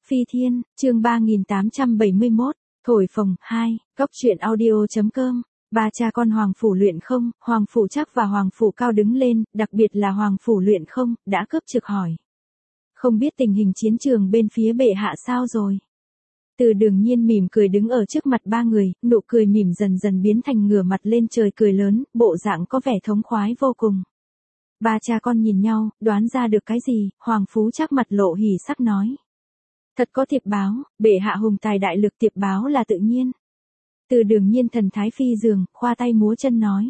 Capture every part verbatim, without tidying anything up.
Phi Thiên, chương ba nghìn tám trăm bảy mươi mốt, thổi phồng, hai, góc truyện audio.com, ba cha con Hoàng Phủ Luyện Không, Hoàng Phủ Trác và Hoàng Phủ Cao đứng lên, đặc biệt là Hoàng Phủ Luyện Không, đã cướp trực hỏi. Không biết tình hình chiến trường bên phía bệ hạ sao rồi? Từ Đường Nhiên mỉm cười đứng ở trước mặt ba người, nụ cười mỉm dần dần biến thành ngửa mặt lên trời cười lớn, bộ dạng có vẻ thống khoái vô cùng. Ba cha con nhìn nhau, đoán ra được cái gì, Hoàng Phú Trác mặt lộ hỉ sắc nói. Thật có thiệp báo, bệ hạ hùng tài đại lực, thiệp báo là tự nhiên. Từ Đường Nhiên thần thái phi dường, khoa tay múa chân nói.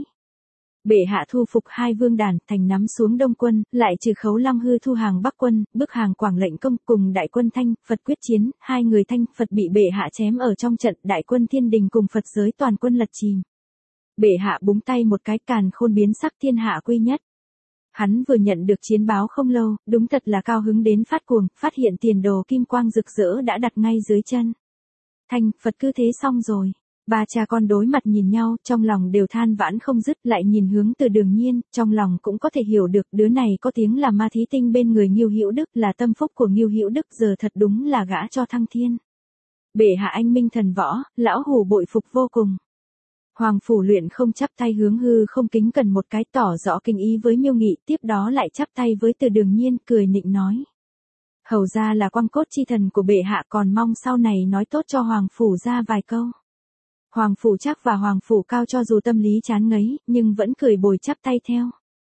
Bệ hạ thu phục hai vương đàn, thành nắm xuống Đông quân, lại trừ Khấu Long Hư thu hàng Bắc quân, bức hàng Quảng Lệnh Công cùng đại quân Thanh, Phật quyết chiến, hai người Thanh, Phật bị bệ hạ chém ở trong trận, đại quân Thiên Đình cùng Phật giới toàn quân lật chìm. Bệ hạ búng tay một cái, càn khôn biến sắc, thiên hạ quy nhất. Hắn vừa nhận được chiến báo không lâu, đúng thật là cao hứng đến phát cuồng, phát hiện tiền đồ kim quang rực rỡ đã đặt ngay dưới chân. Thanh, Phật cứ thế xong rồi. Ba cha con đối mặt nhìn nhau, trong lòng đều than vãn không dứt, lại nhìn hướng Từ Đường Nhiên, trong lòng cũng có thể hiểu được đứa này có tiếng là ma thí tinh bên người Ngưu Hữu Đức, là tâm phúc của Ngưu Hữu Đức, giờ thật đúng là gã cho thăng thiên. Bệ hạ anh minh thần võ, lão hủ bội phục vô cùng. Hoàng Phủ Luyện Không chắp tay hướng hư không kính cần một cái, tỏ rõ kinh ý với Miêu Nghị, tiếp đó lại chắp tay với Từ Đường Nhiên, cười nịnh nói. Hầu ra là quang cốt chi thần của bệ hạ, còn mong sau này nói tốt cho Hoàng Phủ ra vài câu. Hoàng Phủ Trác và Hoàng Phủ Cao cho dù tâm lý chán ngấy, nhưng vẫn cười bồi chắp tay theo.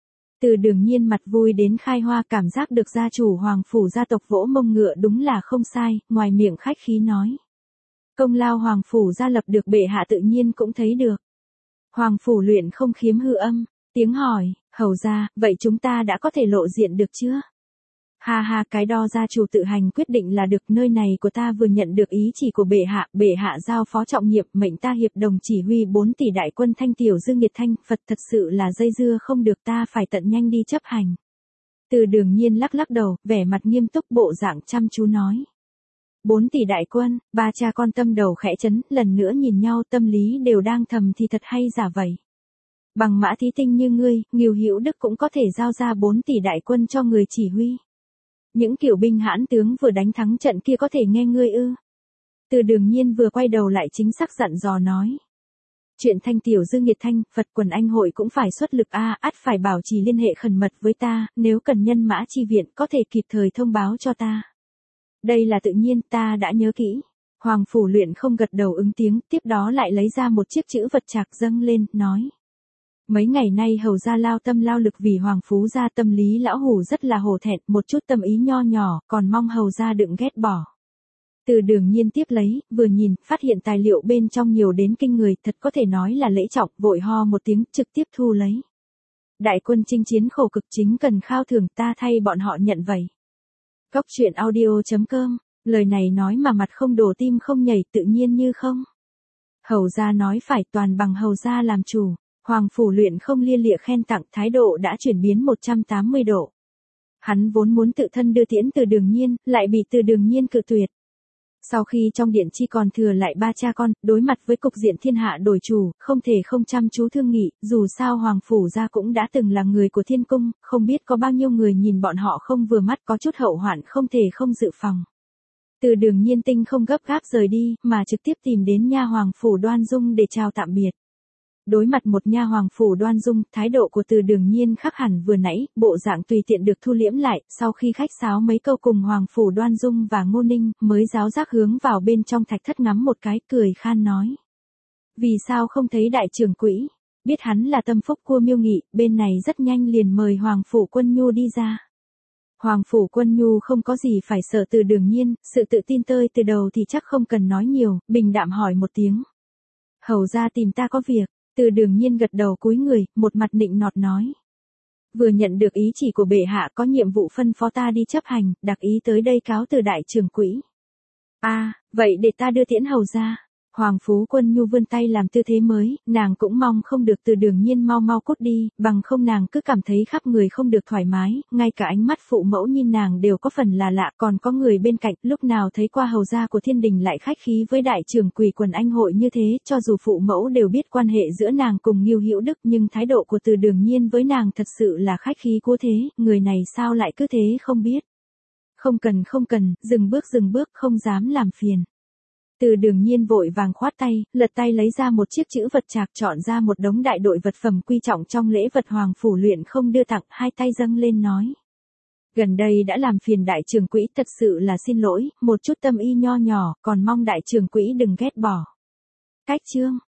Từ Đường Nhiên mặt vui đến khai hoa, cảm giác được gia chủ Hoàng Phủ gia tộc vỗ mông ngựa đúng là không sai, ngoài miệng khách khí nói. Công lao Hoàng Phủ gia lập được bệ hạ tự nhiên cũng thấy được. Hoàng Phủ Luyện Không khiếm hư âm, tiếng hỏi, hầu ra, vậy chúng ta đã có thể lộ diện được chưa? Ha ha, cái đo gia chủ tự hành quyết định là được, nơi này của ta vừa nhận được ý chỉ của bệ hạ, bệ hạ giao phó trọng nhiệm, mệnh ta hiệp đồng chỉ huy bốn tỷ đại quân Thanh tiểu Dương Nghiệt Thanh, Phật thật sự là dây dưa không được, ta phải tận nhanh đi chấp hành. Từ Đường Nhiên lắc lắc đầu, vẻ mặt nghiêm túc, bộ dạng chăm chú nói. Bốn tỷ đại quân, ba cha con tâm đầu khẽ chấn, lần nữa nhìn nhau, tâm lý đều đang thầm thì thật hay giả vậy. Bằng mã thí tinh như ngươi, Ngưu Hữu Đức cũng có thể giao ra bốn tỷ đại quân cho người chỉ huy. Những kiểu binh hãn tướng vừa đánh thắng trận kia có thể nghe ngươi ư? Từ Đường Nhiên vừa quay đầu lại chính xác dặn dò nói. Chuyện Thanh tiểu Dương Nghiệt Thanh, Phật quần anh hội cũng phải xuất lực a, à, ắt phải bảo trì liên hệ khẩn mật với ta, nếu cần nhân mã chi viện có thể kịp thời thông báo cho ta. Đây là tự nhiên, ta đã nhớ kỹ. Hoàng Phủ Luyện Không gật đầu ứng tiếng, tiếp đó lại lấy ra một chiếc chữ vật trạc dâng lên, nói. Mấy ngày nay hầu ra lao tâm lao lực vì Hoàng Phú gia, tâm lý lão hủ rất là hổ thẹn, một chút tâm ý nho nhỏ, còn mong hầu ra đừng ghét bỏ. Từ Đường Nhiên tiếp lấy, vừa nhìn, phát hiện tài liệu bên trong nhiều đến kinh người, thật có thể nói là lễ trọng, vội ho một tiếng, trực tiếp thu lấy. Đại quân chinh chiến khổ cực, chính cần khao thưởng, ta thay bọn họ nhận vậy. Góc truyện audio.com, lời này nói mà mặt không đổ tim không nhảy, tự nhiên như không. Hầu ra nói phải, toàn bằng hầu ra làm chủ. Hoàng Phủ Luyện Không lia lịa khen tặng, thái độ đã chuyển biến một trăm tám mươi độ. Hắn vốn muốn tự thân đưa tiễn Từ Đường Nhiên, lại bị Từ Đường Nhiên cự tuyệt. Sau khi trong điện chi còn thừa lại ba cha con, đối mặt với cục diện thiên hạ đổi chủ, không thể không chăm chú thương nghị, dù sao Hoàng Phủ gia cũng đã từng là người của thiên cung, không biết có bao nhiêu người nhìn bọn họ không vừa mắt, có chút hậu hoạn không thể không dự phòng. Từ Đường Nhiên tinh không gấp gáp rời đi, mà trực tiếp tìm đến nha Hoàng Phủ Đoan Dung để chào tạm biệt. Đối mặt một nha Hoàng Phủ Đoan Dung, thái độ của Từ Đường Nhiên khác hẳn vừa nãy, bộ dạng tùy tiện được thu liễm lại, sau khi khách sáo mấy câu cùng Hoàng Phủ Đoan Dung và Ngô Ninh, mới giáo giác hướng vào bên trong thạch thất ngắm một cái, cười khan nói. Vì sao không thấy đại trưởng quỹ? Biết hắn là tâm phúc của Miêu Nghị, bên này rất nhanh liền mời Hoàng Phủ Quân Nhu đi ra. Hoàng Phủ Quân Nhu không có gì phải sợ Từ Đường Nhiên, sự tự tin tơi từ đầu thì chắc không cần nói nhiều, bình đạm hỏi một tiếng. Hầu ra tìm ta có việc. Từ Đường Nhiên gật đầu cúi người, một mặt nịnh nọt nói. Vừa nhận được ý chỉ của bệ hạ, có nhiệm vụ phân phó ta đi chấp hành, đặc ý tới đây cáo từ đại trưởng quỹ. A, à, vậy để ta đưa tiễn hầu ra. Hoàng Phú Quân Nhu vươn tay làm tư thế mới, nàng cũng mong không được Từ Đường Nhiên mau mau cút đi, bằng không nàng cứ cảm thấy khắp người không được thoải mái, ngay cả ánh mắt phụ mẫu nhìn nàng đều có phần là lạ, còn có người bên cạnh, lúc nào thấy qua hầu gia của thiên đình lại khách khí với đại trưởng quỷ quần anh hội như thế, cho dù phụ mẫu đều biết quan hệ giữa nàng cùng Ngưu Hữu Đức, nhưng thái độ của Từ Đường Nhiên với nàng thật sự là khách khí cố thế, người này sao lại cứ thế không biết. Không cần không cần, dừng bước dừng bước, không dám làm phiền. Từ Đường Nhiên vội vàng khoát tay, lật tay lấy ra một chiếc chữ vật trạc, chọn ra một đống đại đội vật phẩm quy trọng trong lễ vật Hoàng Phủ Luyện Không đưa tặng, hai tay dâng lên nói. Gần đây đã làm phiền đại trưởng quỹ, thật sự là xin lỗi, một chút tâm ý nho nhỏ, còn mong đại trưởng quỹ đừng ghét bỏ. Cách chương.